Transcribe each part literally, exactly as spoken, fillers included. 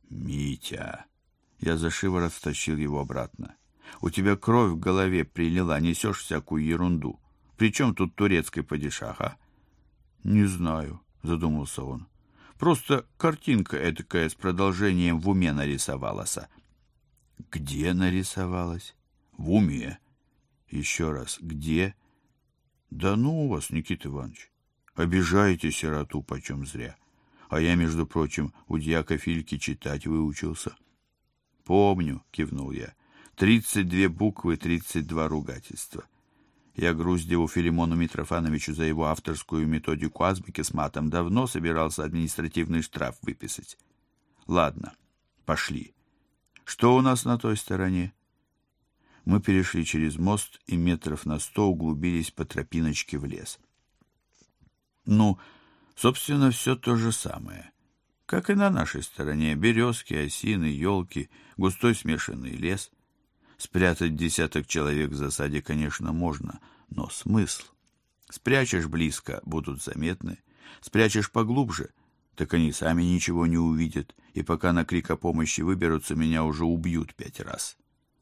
Митя, я за шиворот стащил его обратно. У тебя кровь в голове прилила, несешь всякую ерунду. Причем тут турецкий падишах, а? Не знаю, задумался он. Просто картинка эдакая с продолжением в уме нарисовалась. Где нарисовалась? В уме. Еще раз, где? Да ну у вас, Никита Иванович. Обижаете сироту почем зря. А я, между прочим, у дьяка Фильки читать выучился. Помню, кивнул я. Тридцать две буквы, тридцать два ругательства. Я Груздеву Филимону Митрофановичу за его авторскую методику азбуки с матом давно собирался административный штраф выписать. Ладно, пошли. Что у нас на той стороне? Мы перешли через мост и метров на сто углубились по тропиночке в лес. Ну, собственно, все то же самое. Как и на нашей стороне. Березки, осины, елки, густой смешанный лес. Спрятать десяток человек в засаде, конечно, можно, но смысл? Спрячешь близко, будут заметны. Спрячешь поглубже, так они сами ничего не увидят, и пока на крик о помощи выберутся, меня уже убьют пять раз.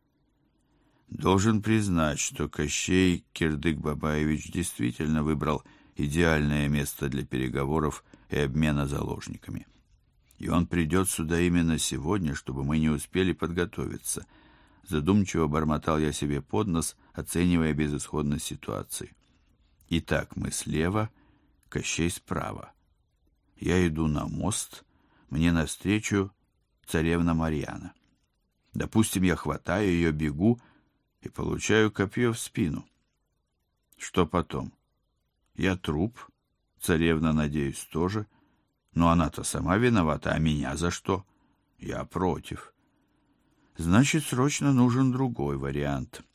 Должен признать, что Кощей Кирдык-Бабаевич действительно выбрал идеальное место для переговоров и обмена заложниками. И он придет сюда именно сегодня, чтобы мы не успели подготовиться. Задумчиво бормотал я себе под нос, оценивая безысходность ситуации. Итак, мы слева, Кощей справа. Я иду на мост, мне навстречу царевна Марьяна. Допустим, я хватаю ее, бегу и получаю копье в спину. Что потом? Я труп, царевна, надеюсь, тоже. Но она-то сама виновата, а меня за что? Я против. Значит, срочно нужен другой вариант.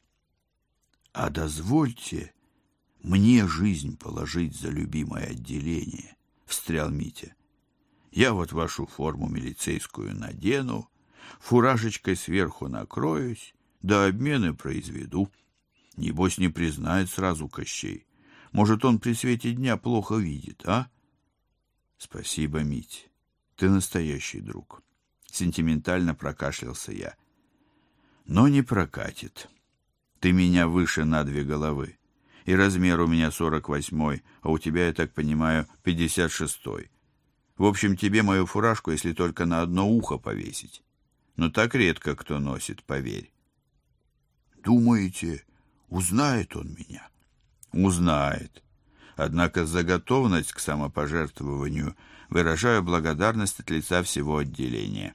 А дозвольте мне жизнь положить за любимое отделение, встрял Митя. Я вот вашу форму милицейскую надену, фуражечкой сверху накроюсь, да обмены произведу. Небось, не признает сразу Кощей. Может, он при свете дня плохо видит, а? Спасибо, Мить. Ты настоящий друг. Сентиментально прокашлялся я. Но не прокатит. Ты меня выше на две головы. И размер у меня сорок восьмой, а у тебя, я так понимаю, пятьдесят шестой. В общем, тебе мою фуражку, если только на одно ухо повесить. Но так редко кто носит, поверь. Думаете, узнает он меня? Узнает. Однако за готовность к самопожертвованию выражаю благодарность от лица всего отделения.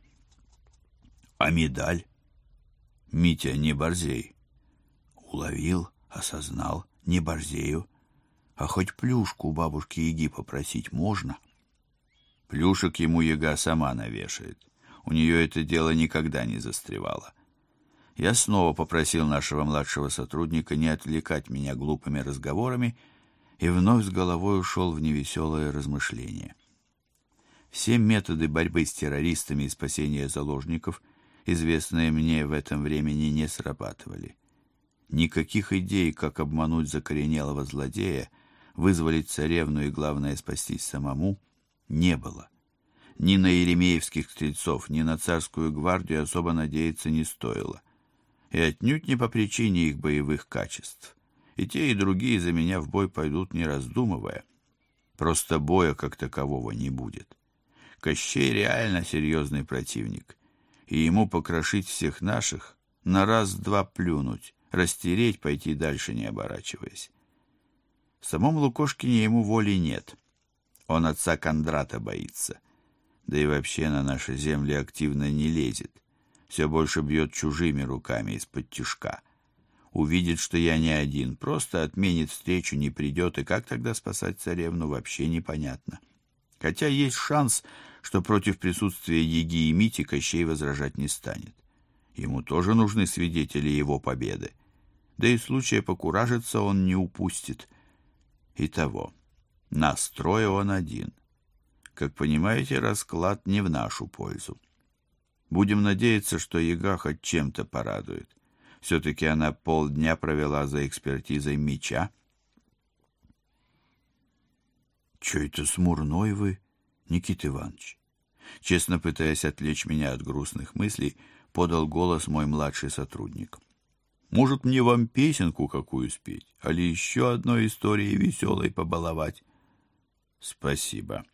А медаль? Митя, не борзей. Уловил, осознал, не борзею. А хоть плюшку у бабушки Яги попросить можно? Плюшек ему Яга сама навешает. У нее это дело никогда не застревало. Я снова попросил нашего младшего сотрудника не отвлекать меня глупыми разговорами и вновь с головой ушел в невеселое размышление. Все методы борьбы с террористами и спасения заложников, известные мне в этом времени, не срабатывали. Никаких идей, как обмануть закоренелого злодея, вызволить царевну и, главное, спастись самому, не было. Ни на еремеевских стрельцов, ни на царскую гвардию особо надеяться не стоило. И отнюдь не по причине их боевых качеств. И те, и другие за меня в бой пойдут, не раздумывая. Просто боя как такового не будет. Кощей реально серьезный противник, и ему покрошить всех наших, на раз-два плюнуть, растереть, пойти дальше, не оборачиваясь. В самом Лукошкине ему воли нет. Он отца Кондрата боится. Да и вообще на наши земли активно не лезет. Все больше бьет чужими руками из-под тишка. Увидит, что я не один, просто отменит встречу, не придет, и как тогда спасать царевну, вообще непонятно. Хотя есть шанс, что против присутствия Яги и Мити Кощей возражать не станет. Ему тоже нужны свидетели его победы. Да и случая покуражиться он не упустит. Итого, нас трое, он один. Как понимаете, расклад не в нашу пользу. Будем надеяться, что Яга хоть чем-то порадует. Все-таки она полдня провела за экспертизой меча. Че это смурной вы, Никита Иванович? Честно пытаясь отвлечь меня от грустных мыслей, подал голос мой младший сотрудник. Может, мне вам песенку какую спеть, али еще одной историей веселой побаловать? Спасибо.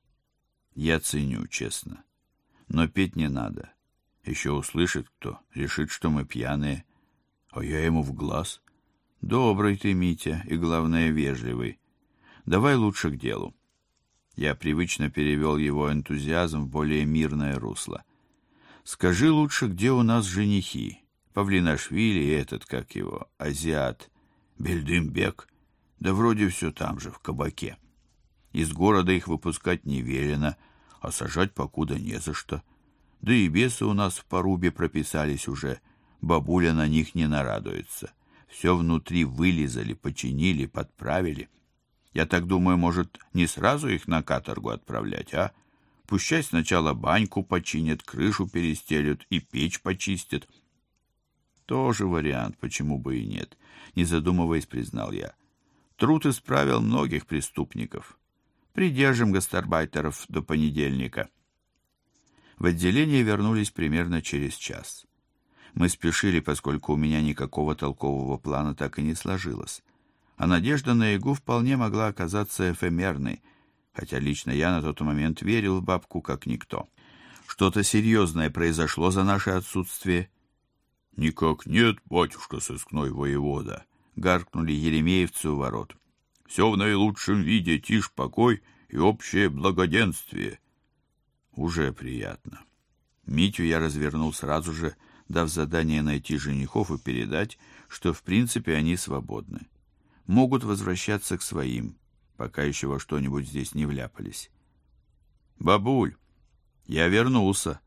Я ценю, честно. Но петь не надо. Еще услышит кто, решит, что мы пьяные. А я ему в глаз. Добрый ты, Митя, и, главное, вежливый. Давай лучше к делу. Я привычно перевел его энтузиазм в более мирное русло. Скажи лучше, где у нас женихи? Павлинашвили и этот, как его, азиат, Бельдымбек. Да вроде все там же, в кабаке. Из города их выпускать не велено, а сажать покуда не за что. Да и бесы у нас в порубе прописались уже. Бабуля на них не нарадуется. Все внутри вылизали, починили, подправили. Я так думаю, может, не сразу их на каторгу отправлять, а? Пущай сначала баньку починят, крышу перестелют и печь почистят. Тоже вариант, почему бы и нет, не задумываясь, признал я. Труд исправил многих преступников. Придержим гастарбайтеров до понедельника. В отделение вернулись примерно через час. Мы спешили, поскольку у меня никакого толкового плана так и не сложилось. А надежда на Ягу вполне могла оказаться эфемерной, хотя лично я на тот момент верил в бабку как никто. Что-то серьезное произошло за наше отсутствие. «Никак нет, батюшка сыскной воевода», — гаркнули еремеевцы у ворот. «Все в наилучшем виде, тишь, покой и общее благоденствие». Уже приятно. Митю я развернул сразу же, дав задание найти женихов и передать, что в принципе они свободны. Могут возвращаться к своим, пока еще во что-нибудь здесь не вляпались. «Бабуль, я вернулся».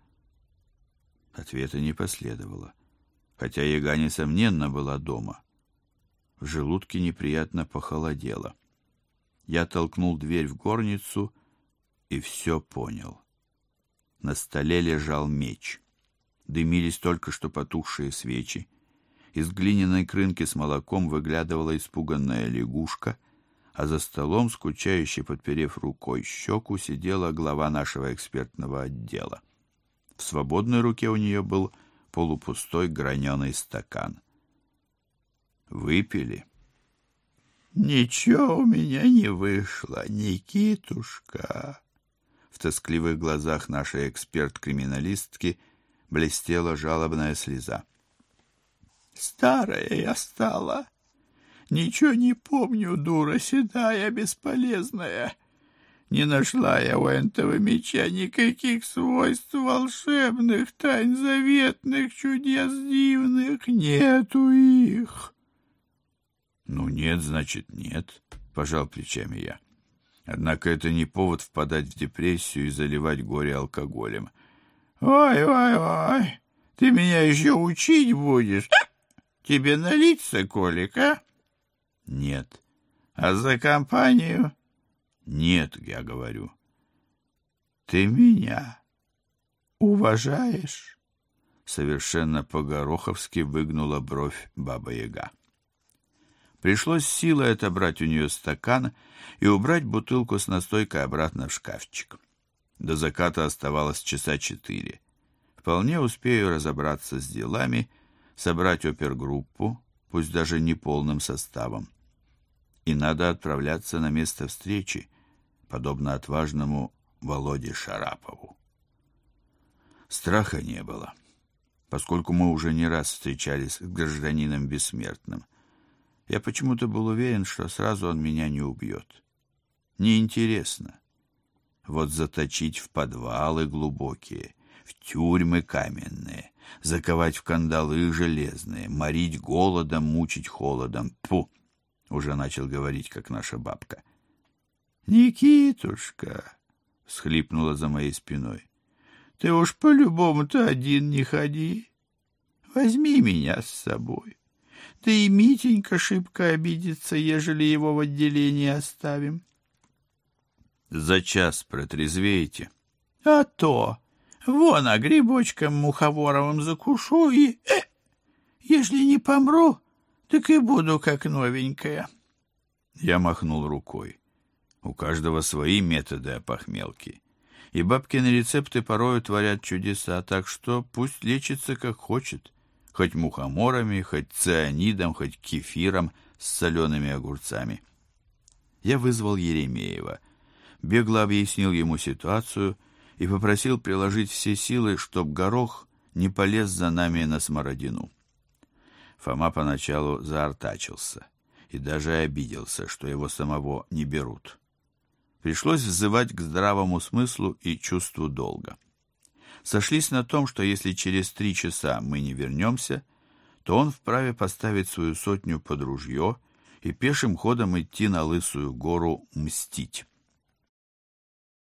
Ответа не последовало, хотя Яга, несомненно, была дома. В желудке неприятно похолодело. Я толкнул дверь в горницу и все понял. На столе лежал меч. Дымились только что потухшие свечи. Из глиняной крынки с молоком выглядывала испуганная лягушка, а за столом, скучающе подперев рукой щеку, сидела глава нашего экспертного отдела. В свободной руке у нее был полупустой граненый стакан. Выпили. «Ничего у меня не вышло, Никитушка!» В тоскливых глазах нашей эксперт-криминалистки блестела жалобная слеза. «Старая я стала. Ничего не помню, дура седая, бесполезная. Не нашла я у этого меча никаких свойств волшебных, тайн заветных, чудес дивных. Нету их». «Ну нет, значит, нет», — пожал плечами я. Однако это не повод впадать в депрессию и заливать горе алкоголем. «Ой-ой-ой, ты меня еще учить будешь? Тебе налить соколик, а?» «Нет». «А за компанию?» «Нет, я говорю». «Ты меня уважаешь?» Совершенно по-гороховски выгнула бровь Баба-Яга. Пришлось силой отобрать у нее стакан и убрать бутылку с настойкой обратно в шкафчик. До заката оставалось часа четыре. Вполне успею разобраться с делами, собрать опергруппу, пусть даже не полным составом. И надо отправляться на место встречи, подобно отважному Володе Шарапову. Страха не было, поскольку мы уже не раз встречались с гражданином бессмертным. Я почему-то был уверен, что сразу он меня не убьет. Неинтересно. Вот заточить в подвалы глубокие, в тюрьмы каменные, заковать в кандалы железные, морить голодом, мучить холодом. Тьфу! Уже начал говорить, как наша бабка. «Никитушка!» — всхлипнула за моей спиной. «Ты уж по-любому-то один не ходи. Возьми меня с собой. Да и Митенька шибко обидится, ежели его в отделении оставим». «За час протрезвеете?» «А то! Вон, а грибочком муховоровым закушу и... Э, ежели не помру, так и буду как новенькая». Я махнул рукой. У каждого свои методы опохмелки. И бабкины рецепты порою творят чудеса, так что пусть лечится как хочет, хоть мухоморами, хоть цианидом, хоть кефиром с солеными огурцами. Я вызвал Еремеева, бегло объяснил ему ситуацию и попросил приложить все силы, чтоб горох не полез за нами на смородину. Фома поначалу заортачился и даже обиделся, что его самого не берут. Пришлось взывать к здравому смыслу и чувству долга. Сошлись на том, что если через три часа мы не вернемся, то он вправе поставить свою сотню под ружье и пешим ходом идти на Лысую гору мстить.